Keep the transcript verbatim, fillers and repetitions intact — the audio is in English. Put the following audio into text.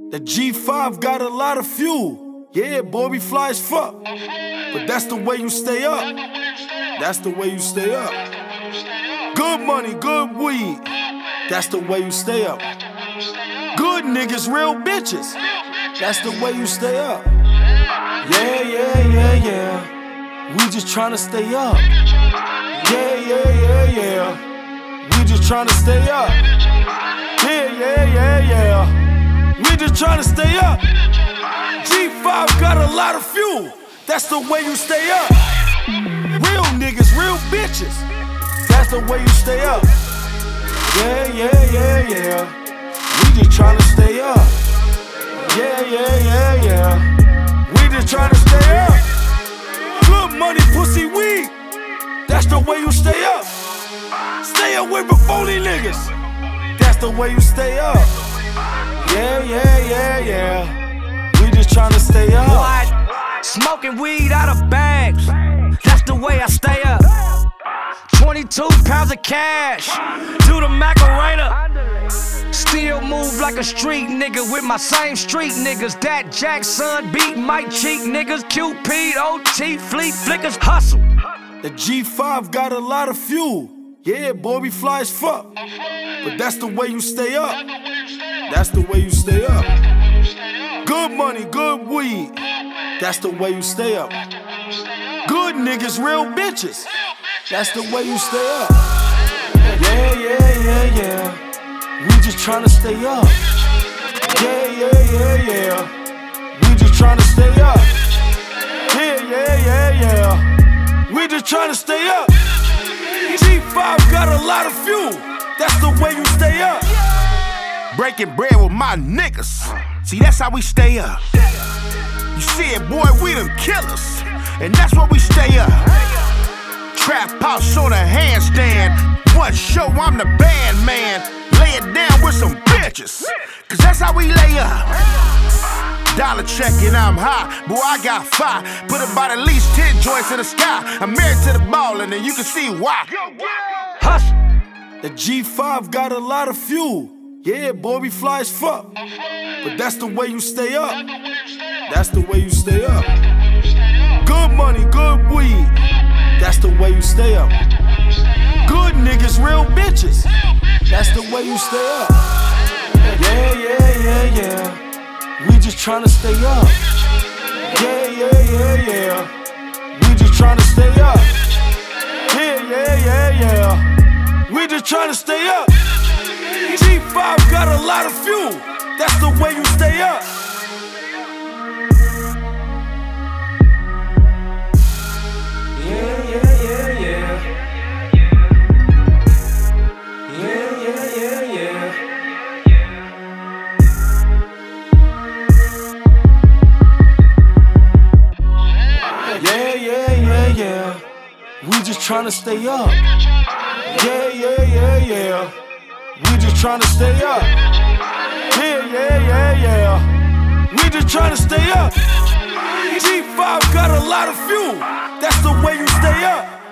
The G five got a lot of fuel. Yeah, boy, we fly as fuck. But that's the way you stay up. That's the way you stay up. Good money, good weed. That's the way you stay up. Good niggas, real bitches. That's the way you stay up. Yeah, yeah, yeah, yeah. We just tryna stay up. Yeah, yeah, yeah, yeah. We just tryna stay up. Yeah, yeah, yeah, yeah. We just tryna stay up. G five got a lot of fuel. That's the way you stay up. Real niggas, real bitches. That's the way you stay up. Yeah, yeah, yeah, yeah. We just tryna stay up. Yeah, yeah, yeah, yeah. We just tryna stay up. Good money, pussy, weed. That's the way you stay up. Stay away from phony niggas. That's the way you stay up. Yeah, yeah, yeah, yeah. We just tryna stay up. What? Smoking weed out of bags. That's the way I stay up. twenty-two pounds of cash. Do the Macarena. Still move like a street nigga with my same street niggas. Dat Jackson beat Mike cheat niggas. Cupid, O T, Fleet Flickers, hustle. The G five got a lot of fuel. Yeah, boy, we fly as fuck. But that's the way you stay up. That's the way you stay up. Good money, good weed. That's the way you stay up. Good niggas, real bitches. That's the way you stay up. Yeah, yeah, yeah, yeah. We just tryna stay up. Yeah, yeah, yeah, yeah. We just tryna stay up. Yeah, yeah, yeah, yeah. We just tryna stay up. G five got a lot of fuel. That's the way you stay up. Breaking bread with my niggas. See, that's how we stay up. You see it, boy, we them killers. And that's why we stay up. Trap house on a handstand. One show, I'm the band man. Lay it down with some bitches. Cause that's how we lay up. Dollar checking, I'm high. Boy, I got five. Put about at least ten joints in the sky. I'm married to the ball, and then you can see why. Hush. The G five got a lot of fuel. Yeah, boy, we fly as fuck. But that's the way you stay up. That's the way you stay up. Good money, good weed. That's the way you stay up. Good niggas, real bitches. That's the way you stay up. Yeah, yeah, yeah, yeah. We just tryna stay up. Yeah, yeah, yeah, yeah. We just tryna stay up. Yeah, yeah, yeah, yeah. We just tryna stay up. G five got a lot of fuel. That's the way you stay up. Yeah, yeah, yeah, yeah. Yeah, yeah, yeah, yeah. Yeah, yeah, yeah, yeah. We just tryna stay up. Yeah, yeah, yeah, yeah. We just tryna stay up. Yeah, yeah, yeah, yeah. We just tryna stay up. G five got a lot of fuel. That's the way you stay up.